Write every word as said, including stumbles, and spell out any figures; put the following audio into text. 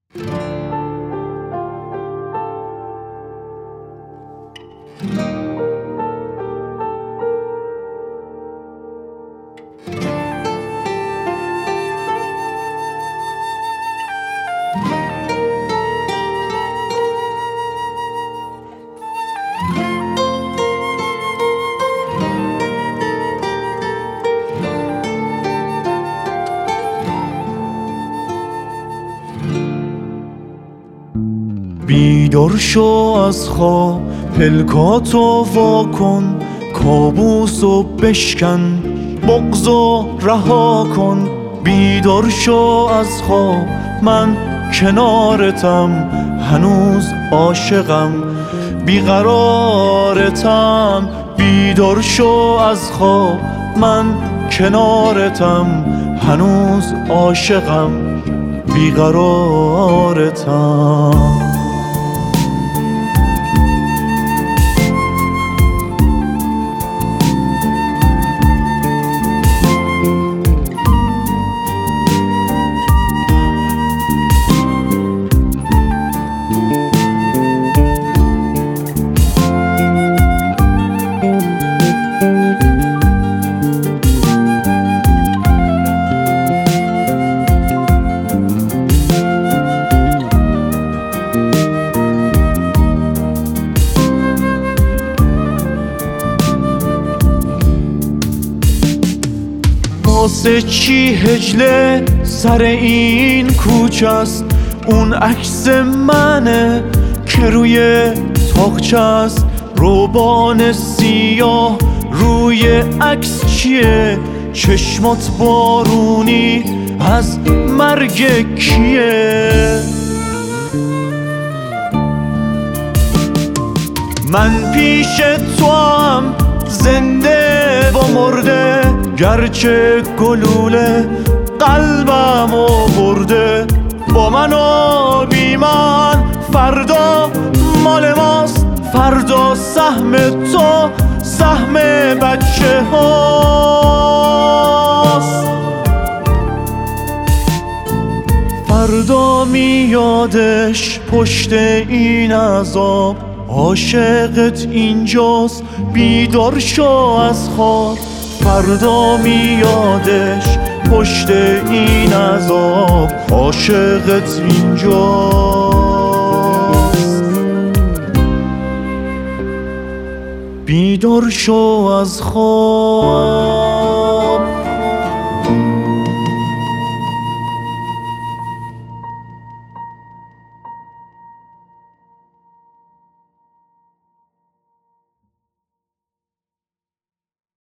بیدار شو از خواب، پلکاتو وا کن، کابوسو بشکن، بغضو رها کن. بیدار شو از خواب، من کنارتم، هنوز عاشقم، بیقرارتم. بیدار شو از خواب، من کنارتم، هنوز عاشقم، بیقرارتم. واسه چی هجله سر این کوچه است؟ اون عکس منه که روی تاقچه است. روبان سیاه روی عکس چیه؟ چشمات بارونی از مرگ کیه؟ من پیش تو هم زنده و مرده، گرچه گلوله قلبمو برده. با من و بی من فردا مال ماست، فردا سهم تو سهم بچه هاست. فردا میادش پشت این عذاب، عاشقت اینجاست، بیدار شو از خواب. فردا میادش پشت این عذاب، عاشقت اینجاست، بیدار شو از خواب.